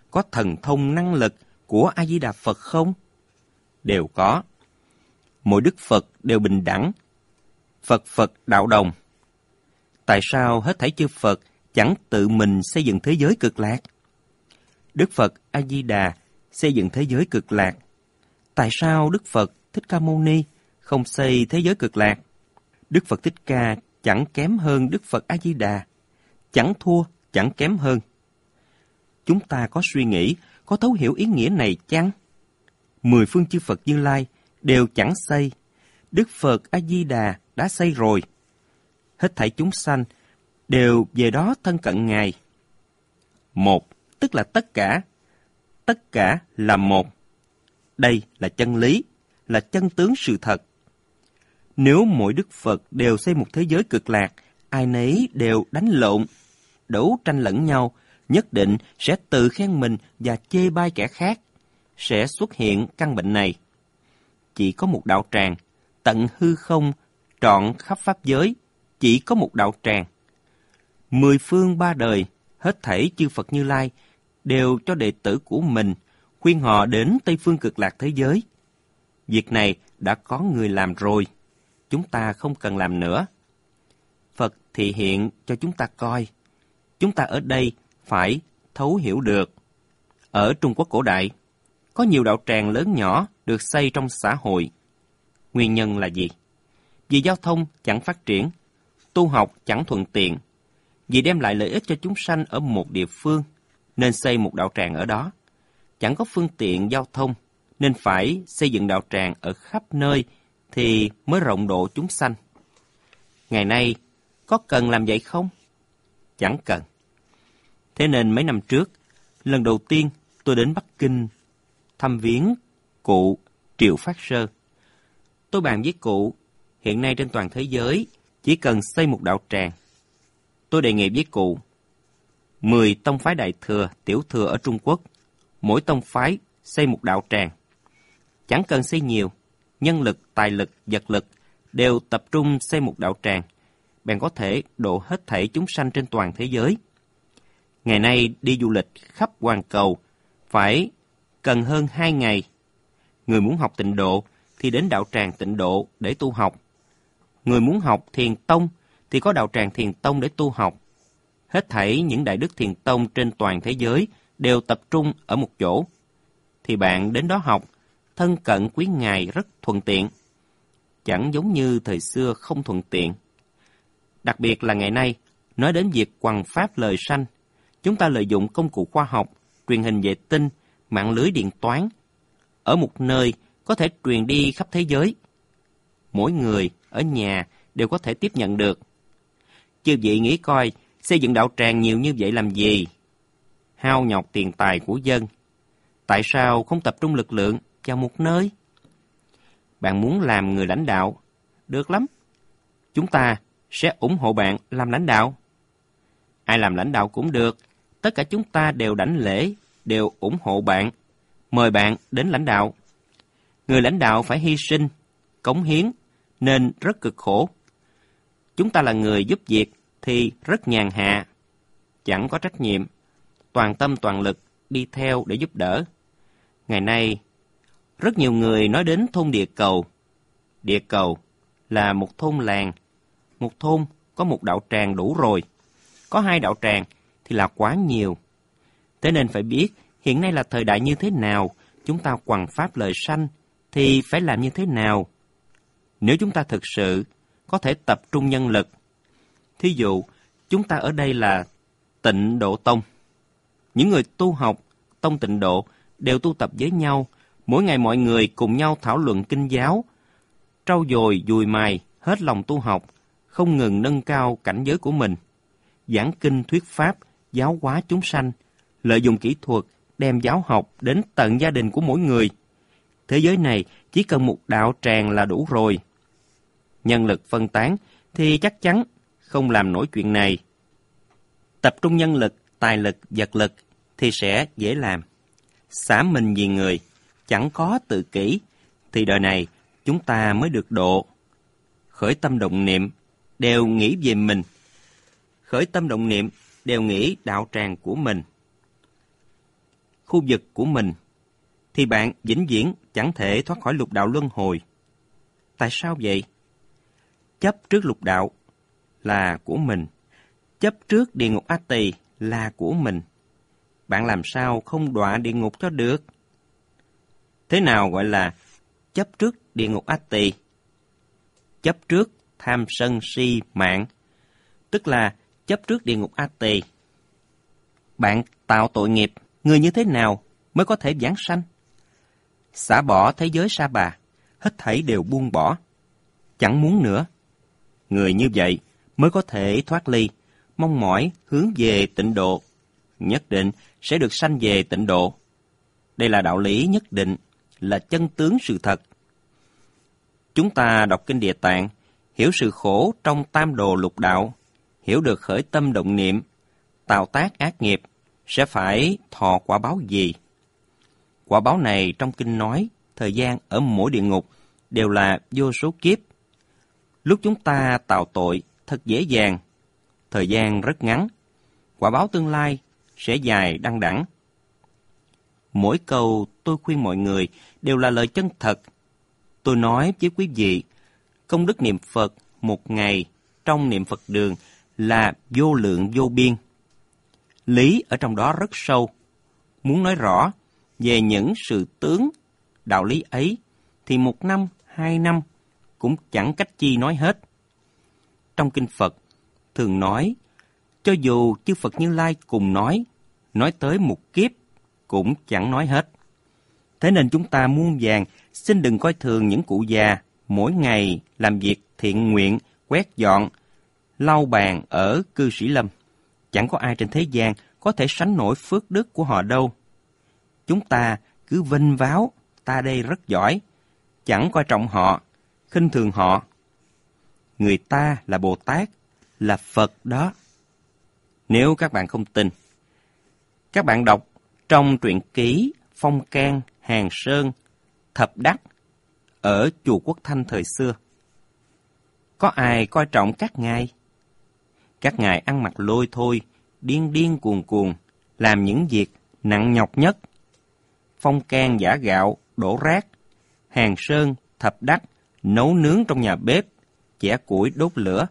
có thần thông năng lực của A-di-đà Phật không? Đều có. Mỗi Đức Phật đều bình đẳng. Phật Phật đạo đồng. Tại sao hết thảy chư Phật chẳng tự mình xây dựng thế giới cực lạc? Đức Phật A-di-đà xây dựng thế giới cực lạc. Tại sao Đức Phật Thích Ca Mâu Ni không xây thế giới cực lạc? Đức Phật Thích Ca chẳng kém hơn Đức Phật A-di-đà, chẳng thua, chẳng kém hơn. Chúng ta có suy nghĩ, có thấu hiểu ý nghĩa này chăng? 10 phương chư Phật Như Lai đều chẳng xây. Đức Phật A-di-đà đã xây rồi. Hết thảy chúng sanh đều về đó thân cận Ngài. Một, tức là tất cả. Tất cả là một. Đây là chân lý, là chân tướng sự thật. Nếu mỗi Đức Phật đều xây một thế giới cực lạc, ai nấy đều đánh lộn, đấu tranh lẫn nhau, nhất định sẽ tự khen mình và chê bai kẻ khác, sẽ xuất hiện căn bệnh này. Chỉ có một đạo tràng, tận hư không, trọn khắp pháp giới, chỉ có một đạo tràng. 10 phương 3 đời, hết thảy chư Phật Như Lai đều cho đệ tử của mình, khuyên họ đến Tây Phương Cực Lạc thế giới. Việc này đã có người làm rồi, chúng ta không cần làm nữa. Phật thị hiện cho chúng ta coi. Chúng ta ở đây phải thấu hiểu được. Ở Trung Quốc cổ đại, có nhiều đạo tràng lớn nhỏ được xây trong xã hội. Nguyên nhân là gì? Vì giao thông chẳng phát triển, tu học chẳng thuận tiện, vì đem lại lợi ích cho chúng sanh ở một địa phương, nên xây một đạo tràng ở đó. Chẳng có phương tiện giao thông, nên phải xây dựng đạo tràng ở khắp nơi thì mới rộng độ chúng sanh. Ngày nay, có cần làm vậy không? Chẳng cần. Thế nên mấy năm trước, lần đầu tiên tôi đến Bắc Kinh thăm viếng cụ Triệu Phát Sơ. Tôi bàn với cụ, hiện nay trên toàn thế giới chỉ cần xây một đạo tràng. Tôi đề nghị với cụ, 10 tông phái Đại Thừa, Tiểu Thừa ở Trung Quốc, mỗi tông phái xây một đạo tràng. Chẳng cần xây nhiều, nhân lực, tài lực, vật lực đều tập trung xây một đạo tràng, bèn có thể độ hết thảy chúng sanh trên toàn thế giới. Ngày nay đi du lịch khắp hoàn cầu phải cần hơn 2 ngày. Người muốn học tịnh độ thì đến đạo tràng tịnh độ để tu học. Người muốn học thiền tông thì có đạo tràng thiền tông để tu học. Hết thảy những đại đức thiền tông trên toàn thế giới đều tập trung ở một chỗ. Thì bạn đến đó học, thân cận quý ngài rất thuận tiện. Chẳng giống như thời xưa không thuận tiện. Đặc biệt là ngày nay, nói đến việc hoằng pháp lời sanh, chúng ta lợi dụng công cụ khoa học, truyền hình vệ tinh, mạng lưới điện toán. Ở một nơi có thể truyền đi khắp thế giới. Mỗi người ở nhà đều có thể tiếp nhận được. Chư vị nghĩ coi, xây dựng đạo tràng nhiều như vậy làm gì? Hao nhọc tiền tài của dân. Tại sao không tập trung lực lượng vào một nơi? Bạn muốn làm người lãnh đạo? Được lắm. Chúng ta sẽ ủng hộ bạn làm lãnh đạo. Ai làm lãnh đạo cũng được. Tất cả chúng ta đều đảnh lễ, đều ủng hộ bạn. Mời bạn đến lãnh đạo. Người lãnh đạo phải hy sinh, cống hiến, nên rất cực khổ. Chúng ta là người giúp việc thì rất nhàn hạ, chẳng có trách nhiệm, toàn tâm toàn lực đi theo để giúp đỡ. Ngày nay, rất nhiều người nói đến thôn địa cầu. Địa cầu là một thôn làng. Một thôn có một đạo tràng đủ rồi. Có 2 đạo tràng thì là quá nhiều. Thế nên phải biết hiện nay là thời đại như thế nào, chúng ta hoằng pháp lời sanh thì phải làm như thế nào. Nếu chúng ta thực sự có thể tập trung nhân lực, thí dụ chúng ta ở đây là Tịnh Độ Tông. Những người tu học tông Tịnh Độ đều tu tập với nhau, mỗi ngày mọi người cùng nhau thảo luận kinh giáo, trau dồi dùi mài hết lòng tu học, không ngừng nâng cao cảnh giới của mình, giảng kinh thuyết pháp, giáo hóa chúng sanh, lợi dụng kỹ thuật đem giáo học đến tận gia đình của mỗi người. Thế giới này chỉ cần một đạo tràng là đủ rồi. Nhân lực phân tán thì chắc chắn không làm nổi chuyện này. Tập trung nhân lực, tài lực, vật lực thì sẽ dễ làm. Xả mình vì người, chẳng có tự kỷ, thì đời này chúng ta mới được độ. Khởi tâm động niệm, đều nghĩ về mình. Khởi tâm động niệm, đều nghĩ đạo tràng của mình. khu vực của mình, thì bạn vĩnh viễn chẳng thể thoát khỏi lục đạo luân hồi. Tại sao vậy? Chấp trước lục đạo là của mình, chấp trước địa ngục A Tỳ là của mình. Bạn làm sao không đọa địa ngục cho được? Thế nào gọi là chấp trước địa ngục A Tỳ? Chấp trước tham sân si mạng, tức là chấp trước địa ngục A Tỳ. Bạn tạo tội nghiệp, người như thế nào mới có thể vãng sanh? Xả bỏ thế giới sa bà, hết thảy đều buông bỏ, chẳng muốn nữa. Người như vậy mới có thể thoát ly, mong mỏi hướng về tịnh độ, nhất định sẽ được sanh về tịnh độ. Đây là đạo lý nhất định, là chân tướng sự thật. Chúng ta đọc kinh Địa Tạng, hiểu sự khổ trong tam đồ lục đạo, hiểu được khởi tâm động niệm, tạo tác ác nghiệp, sẽ phải thọ quả báo gì? Quả báo này trong kinh nói, thời gian ở mỗi địa ngục đều là vô số kiếp. Lúc chúng ta tạo tội thật dễ dàng, thời gian rất ngắn, quả báo tương lai sẽ dài đăng đẵng. Mỗi câu tôi khuyên mọi người đều là lời chân thật. Tôi nói với quý vị, công đức niệm Phật một ngày trong niệm Phật đường là vô lượng vô biên. Lý ở trong đó rất sâu. Muốn nói rõ về những sự tướng, đạo lý ấy, thì 1 năm, 2 năm cũng chẳng cách chi nói hết. Trong kinh Phật, thường nói, cho dù chư Phật Như Lai cùng nói tới một kiếp, cũng chẳng nói hết. Thế nên chúng ta muôn vàn xin đừng coi thường những cụ già mỗi ngày làm việc thiện nguyện, quét dọn, lau bàn ở cư sĩ lâm. Chẳng có ai trên thế gian có thể sánh nổi phước đức của họ đâu. Chúng ta cứ vênh váo, ta đây rất giỏi, chẳng coi trọng họ, khinh thường họ. Người ta là Bồ Tát, là Phật đó. Nếu các bạn không tin, các bạn đọc trong truyện ký Phong Can, Hàng Sơn, Thập Đắc ở chùa Quốc Thanh thời xưa. Có ai coi trọng các ngài? Các ngài ăn mặc lôi thôi, điên điên cuồng cuồng, làm những việc nặng nhọc nhất. Phong Can giã gạo, đổ rác. Hàng Sơn, Thập Đắc nấu nướng trong nhà bếp, chẻ củi đốt lửa.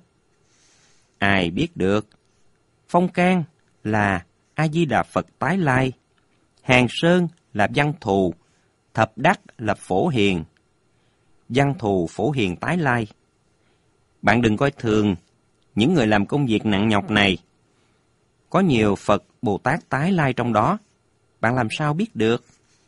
Ai biết được, Phong Can là A-di-đà Phật tái lai, Hàng Sơn là Văn Thù, Thập Đắc là Phổ Hiền. Văn Thù, Phổ Hiền tái lai. Bạn đừng coi thường những người làm công việc nặng nhọc này. Có nhiều Phật, Bồ Tát tái lai trong đó. Bạn làm sao biết được?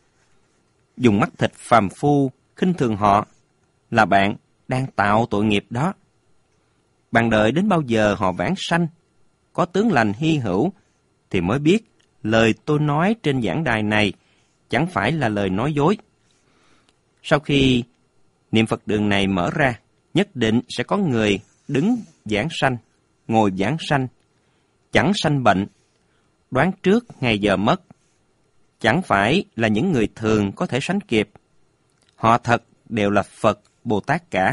Dùng mắt thịt phàm phu, khinh thường họ, là bạn đang tạo tội nghiệp đó. Bạn đợi đến bao giờ họ vãng sanh, có tướng lành hy hữu, thì mới biết lời tôi nói trên giảng đài này chẳng phải là lời nói dối. Sau khi niệm Phật đường này mở ra, nhất định sẽ có người đứng giảng sanh, ngồi giảng sanh, chẳng sanh bệnh, đoán trước ngày giờ mất. Chẳng phải là những người thường có thể sánh kịp. Họ thật đều là Phật, Bồ Tát cả.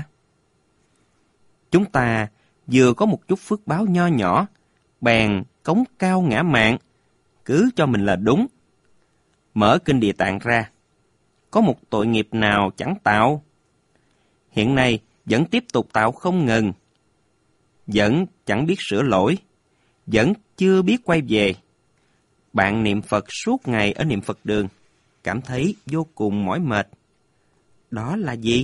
Chúng ta vừa có một chút phước báo nho nhỏ, bèn cống cao ngã mạn, cứ cho mình là đúng. Mở kinh Địa Tạng ra, có một tội nghiệp nào chẳng tạo. Hiện nay vẫn tiếp tục tạo không ngừng. Vẫn chẳng biết sửa lỗi, vẫn chưa biết quay về. Bạn niệm Phật suốt ngày ở niệm Phật đường, cảm thấy vô cùng mỏi mệt. Đó là gì?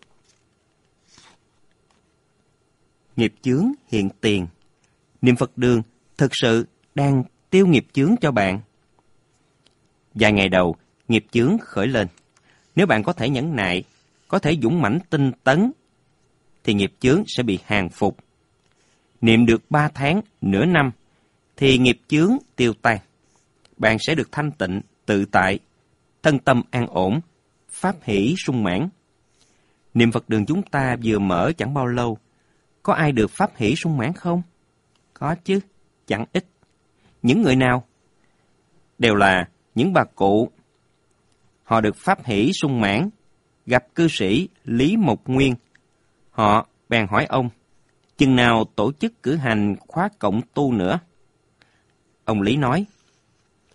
Nghiệp chướng hiện tiền. Niệm Phật đường thực sự đang tiêu nghiệp chướng cho bạn. Vài ngày đầu, nghiệp chướng khởi lên. Nếu bạn có thể nhẫn nại, có thể dũng mãnh tinh tấn, thì nghiệp chướng sẽ bị hàng phục. Niệm được 3 tháng, nửa năm, thì nghiệp chướng tiêu tan. Bạn sẽ được thanh tịnh, tự tại, thân tâm an ổn, pháp hỷ sung mãn. Niệm Phật đường chúng ta vừa mở chẳng bao lâu, có ai được pháp hỷ sung mãn không? Có chứ, chẳng ít. Những người nào? Đều là những bà cụ. Họ được pháp hỷ sung mãn, gặp cư sĩ Lý Mộc Nguyên. Họ bèn hỏi ông, chừng nào tổ chức cử hành khóa cộng tu nữa? Ông Lý nói,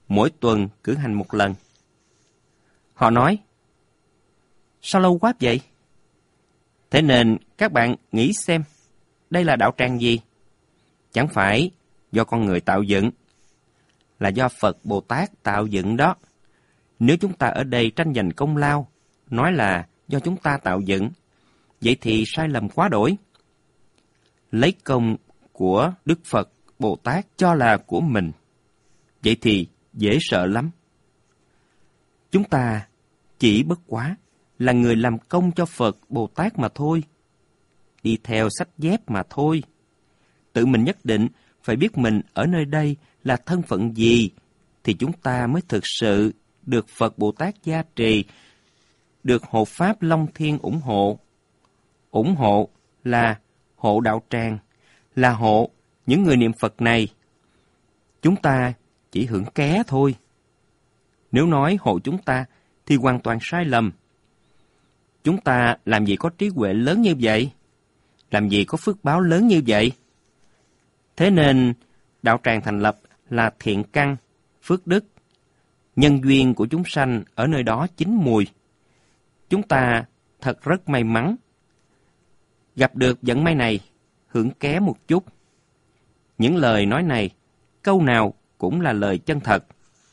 mỗi tuần cử hành một lần. Họ nói, sao lâu quá vậy? Thế nên các bạn nghĩ xem, đây là đạo tràng gì? Chẳng phải do con người tạo dựng, là do Phật Bồ Tát tạo dựng đó. Nếu chúng ta ở đây tranh giành công lao, nói là do chúng ta tạo dựng, vậy thì sai lầm quá đổi. Lấy công của Đức Phật Bồ Tát cho là của mình, vậy thì dễ sợ lắm. Chúng ta chỉ bất quá là người làm công cho Phật Bồ Tát mà thôi, đi theo sách dép mà thôi. Tự mình nhất định phải biết mình ở nơi đây là thân phận gì, thì chúng ta mới thực sự được Phật Bồ Tát gia trì, được hộ Pháp Long Thiên ủng hộ. Ủng hộ là hộ đạo tràng, là hộ những người niệm Phật này. Chúng ta chỉ hưởng ké thôi. Nếu nói hộ chúng ta thì hoàn toàn sai lầm. Chúng ta làm gì có trí huệ lớn như vậy? Làm gì có phước báo lớn như vậy? Thế nên, đạo tràng thành lập là thiện căn, phước đức. Nhân duyên của chúng sanh ở nơi đó chín mùi. Chúng ta thật rất may mắn. Gặp được vận may này, hưởng ké một chút. Những lời nói này, câu nào cũng là lời chân thật.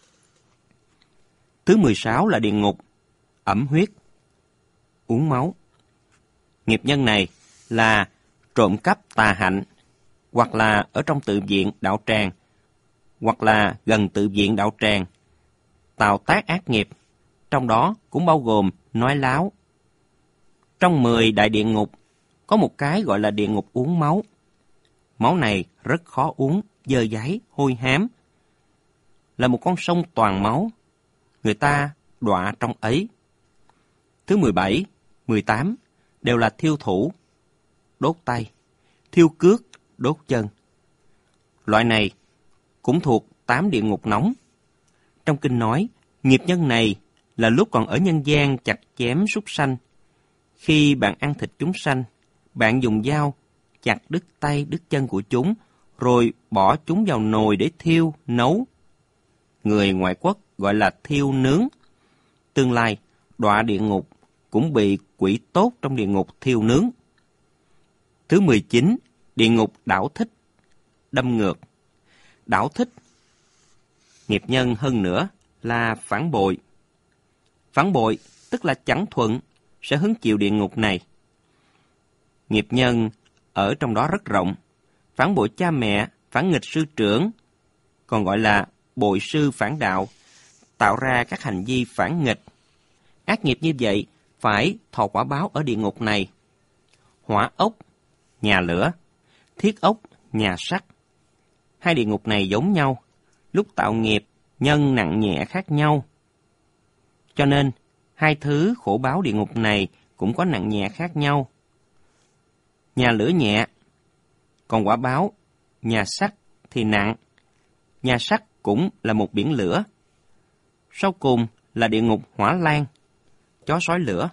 Thứ 16 là địa ngục, ẩm huyết, uống máu. Nghiệp nhân này là trộm cắp tà hạnh, hoặc là ở trong tự viện đạo tràng, hoặc là gần tự viện đạo tràng, tạo tác ác nghiệp, trong đó cũng bao gồm nói láo. Trong 10 đại địa ngục, có một cái gọi là địa ngục uống máu. Máu này rất khó uống, dơ dáy, hôi hám. Là một con sông toàn máu, người ta đọa trong ấy. Thứ 17, 18 đều là thiêu thủ, đốt tay, thiêu cước, đốt chân. Loại này cũng thuộc 8 địa ngục nóng. Trong kinh nói, nghiệp nhân này là lúc còn ở nhân gian chặt chém súc sanh. Khi bạn ăn thịt chúng sanh, bạn dùng dao chặt đứt tay đứt chân của chúng, rồi bỏ chúng vào nồi để thiêu, nấu. Người ngoại quốc gọi là thiêu nướng. Tương lai, đọa địa ngục cũng bị quỷ tốt trong địa ngục thiêu nướng. Thứ 19, địa ngục đảo thích, đâm ngược. Đảo thích, nghiệp nhân hơn nữa là phản bội. Phản bội tức là chẳng thuận, sẽ hứng chịu địa ngục này. Nghiệp nhân ở trong đó rất rộng, phản bội cha mẹ, phản nghịch sư trưởng, còn gọi là bội sư phản đạo, tạo ra các hành vi phản nghịch. Ác nghiệp như vậy phải thọ quả báo ở địa ngục này. Hỏa ốc, nhà lửa, thiết ốc, nhà sắt. Hai địa ngục này giống nhau, lúc tạo nghiệp, nhân nặng nhẹ khác nhau. Cho nên, hai thứ khổ báo địa ngục này cũng có nặng nhẹ khác nhau. Nhà lửa nhẹ, còn quả báo, nhà sắt thì nặng. Nhà sắt cũng là một biển lửa. Sau cùng là địa ngục hỏa lan, chó sói lửa.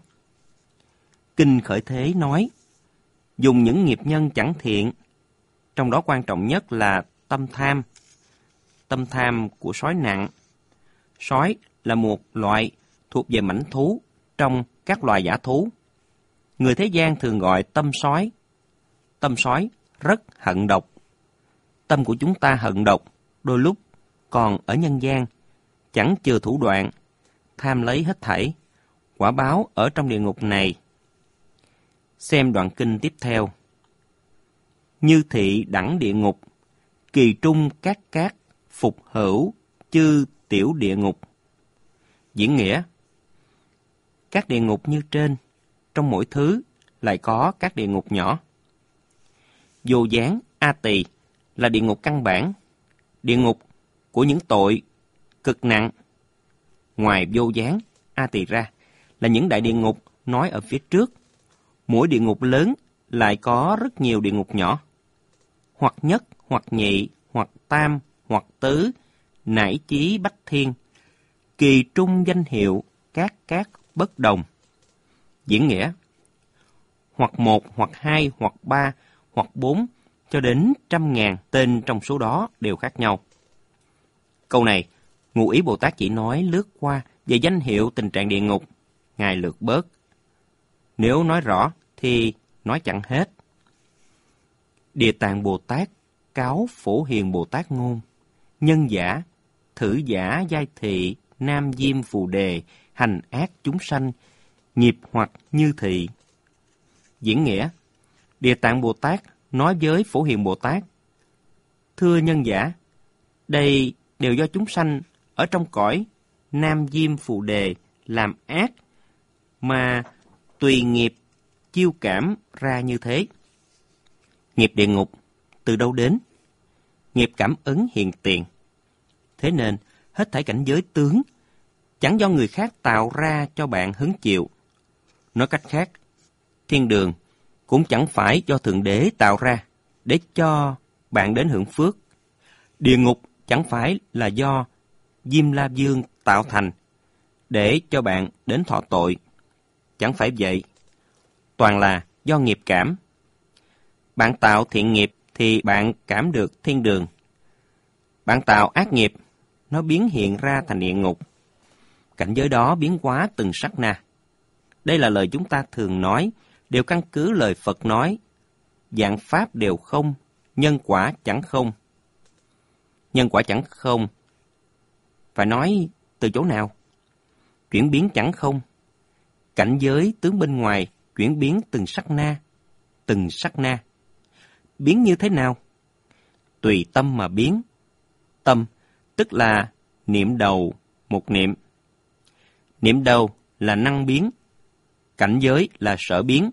Kinh Khởi Thế nói, dùng những nghiệp nhân chẳng thiện, trong đó quan trọng nhất là tâm tham. Tâm tham của sói nặng. Sói là một loại thuộc về mãnh thú trong các loài dã thú. Người thế gian thường gọi tâm sói. Tâm sói rất hận độc. Tâm của chúng ta hận độc, đôi lúc còn ở nhân gian, chẳng chừa thủ đoạn, tham lấy hết thảy, quả báo ở trong địa ngục này. Xem đoạn kinh tiếp theo. Như thị đẳng địa ngục, kỳ trung các cát, phục hữu, chư tiểu địa ngục. Diễn nghĩa, các địa ngục như trên, trong mỗi thứ lại có các địa ngục nhỏ. Vô gián, A Tỳ là địa ngục căn bản, địa ngục của những tội cực nặng. Ngoài vô gián, A Tỳ ra là những đại địa ngục nói ở phía trước. Mỗi địa ngục lớn lại có rất nhiều địa ngục nhỏ. Hoặc nhất, hoặc nhị, hoặc tam, hoặc tứ, nải chí bách thiên. Kỳ trung danh hiệu, các bất đồng. Diễn nghĩa, hoặc 1, hoặc 2, hoặc 3, hoặc 4, cho đến 100.000 tên trong số đó đều khác nhau. Câu này Ngụ ý Bồ Tát chỉ nói lướt qua về danh hiệu tình trạng địa ngục, Ngài lược bớt. Nếu nói rõ thì nói chẳng hết. Địa Tạng Bồ Tát cáo Phổ Hiền Bồ Tát ngôn: nhân giả, thử giả giai thị, nam diêm phù đề, hành ác chúng sanh, nghiệp hoặc như thị. Diễn nghĩa: Địa Tạng Bồ Tát nói với Phổ Hiền Bồ Tát: thưa nhân giả, đây đều do chúng sanh ở trong cõi nam diêm phù đề làm ác mà tùy nghiệp chiêu cảm ra như thế. Nghiệp địa ngục từ đâu đến? Nghiệp cảm ứng hiện tiền. Thế nên, hết thảy cảnh giới tướng chẳng do người khác tạo ra cho bạn hứng chịu. Nói cách khác, thiên đường cũng chẳng phải do Thượng Đế tạo ra để cho bạn đến hưởng phước. Địa ngục chẳng phải là do Diêm La Vương tạo thành để cho bạn đến thọ tội. Chẳng phải vậy. Toàn là do nghiệp cảm. Bạn tạo thiện nghiệp thì bạn cảm được thiên đường. Bạn tạo ác nghiệp, nó biến hiện ra thành địa ngục. Cảnh giới đó biến hóa từng sát na. Đây là lời chúng ta thường nói, đều căn cứ lời Phật nói. Vạn pháp đều không, nhân quả chẳng không. Nhân quả chẳng không. Phải nói từ chỗ nào? Chuyển biến chẳng không. Cảnh giới tướng bên ngoài chuyển biến từng sát na, từng sát na. Biến như thế nào? Tùy tâm mà biến. Tâm tức là niệm đầu một niệm. Niệm đầu là năng biến. Cảnh giới là sở biến.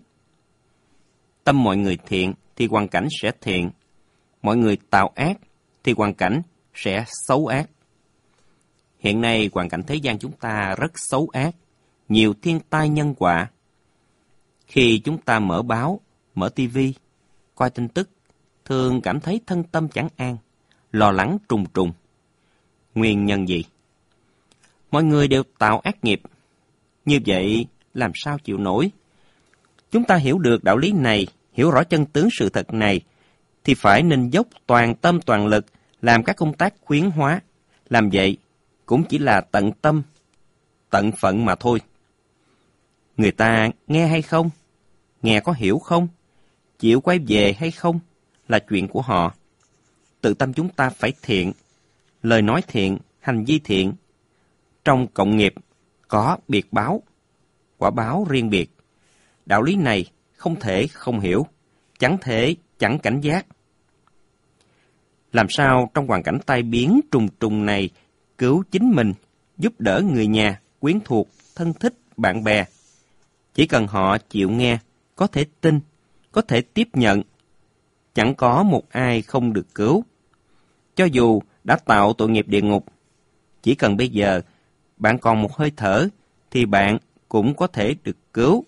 Tâm mọi người thiện thì hoàn cảnh sẽ thiện. Mọi người tạo ác thì hoàn cảnh sẽ xấu ác. Hiện nay hoàn cảnh thế gian chúng ta rất xấu ác, nhiều thiên tai nhân quả. Khi chúng ta mở báo, mở tivi, coi tin tức, thường cảm thấy thân tâm chẳng an, lo lắng trùng trùng. Nguyên nhân gì? Mọi người đều tạo ác nghiệp. Như vậy làm sao chịu nổi? Chúng ta hiểu được đạo lý này, hiểu rõ chân tướng sự thật này, thì phải nên dốc toàn tâm toàn lực làm các công tác khuyến hóa. Làm vậy cũng chỉ là tận tâm, tận phận mà thôi. Người ta nghe hay không? Nghe có hiểu không? Chịu quay về hay không? Là chuyện của họ. Tự tâm chúng ta phải thiện, lời nói thiện, hành vi thiện. Trong cộng nghiệp có biệt báo, quả báo riêng biệt. Đạo lý này không thể không hiểu, chẳng thể chẳng cảnh giác. Làm sao trong hoàn cảnh tai biến trùng trùng này cứu chính mình, giúp đỡ người nhà, quyến thuộc, thân thích, bạn bè? Chỉ cần họ chịu nghe, có thể tin, có thể tiếp nhận. Chẳng có một ai không được cứu. Cho dù đã tạo tội nghiệp địa ngục, chỉ cần bây giờ bạn còn một hơi thở, thì bạn cũng có thể được cứu.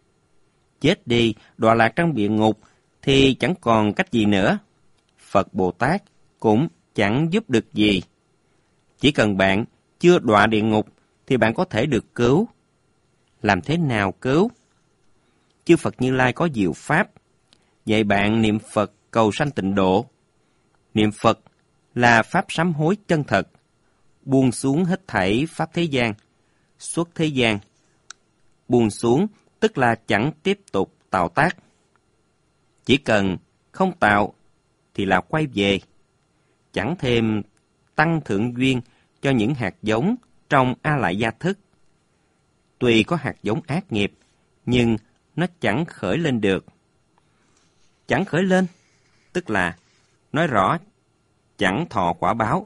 Chết đi, đọa lạc trong địa ngục, thì chẳng còn cách gì nữa. Phật Bồ Tát cũng chẳng giúp được gì. Chỉ cần bạn chưa đọa địa ngục, thì bạn có thể được cứu. Làm thế nào cứu? Chư Phật Như Lai có diệu pháp, dạy bạn niệm Phật cầu sanh tịnh độ. Niệm Phật là pháp sám hối chân thật, buông xuống hết thảy pháp thế gian, xuất thế gian. Buông xuống tức là chẳng tiếp tục tạo tác. Chỉ cần không tạo thì là quay về, chẳng thêm tăng thượng duyên cho những hạt giống trong A Lại Gia Thức. Tuy có hạt giống ác nghiệp, nhưng nó chẳng khởi lên được. Chẳng khởi lên, tức là nói rõ chẳng thọ quả báo.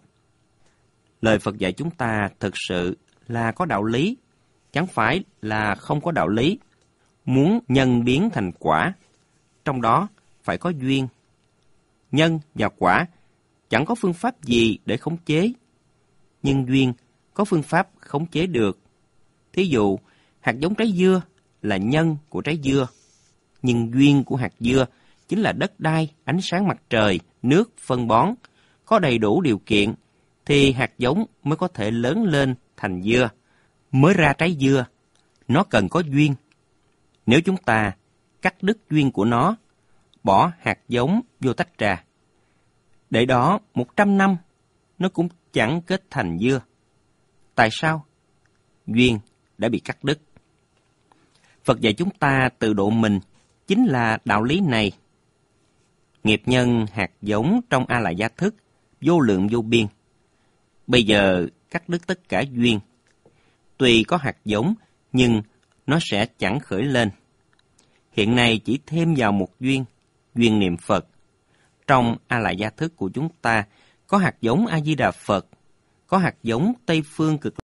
Lời Phật dạy chúng ta thực sự là có đạo lý, chẳng phải là không có đạo lý. Muốn nhân biến thành quả, trong đó phải có duyên. Nhân và quả chẳng có phương pháp gì để khống chế, nhưng duyên có phương pháp khống chế được. Thí dụ, hạt giống trái dưa là nhân của trái dưa, nhưng duyên của hạt dưa chính là đất đai, ánh sáng mặt trời, nước, phân bón. Có đầy đủ điều kiện thì hạt giống mới có thể lớn lên thành dưa, mới ra trái dưa. Nó cần có duyên. Nếu chúng ta cắt đứt duyên của nó, bỏ hạt giống vô tách trà, để đó 100 năm, nó cũng chẳng kết thành dưa. Tại sao? Duyên đã bị cắt đứt. Phật dạy chúng ta tự độ mình chính là đạo lý này. Nghiệp nhân hạt giống trong A Lại Gia Thức, vô lượng vô biên. Bây giờ cắt đứt tất cả duyên. Tuy có hạt giống, nhưng nó sẽ chẳng khởi lên. Hiện nay chỉ thêm vào một duyên niệm Phật. Trong A Lại Gia Thức của chúng ta có hạt giống A Di Đà Phật, có hạt giống Tây Phương Cực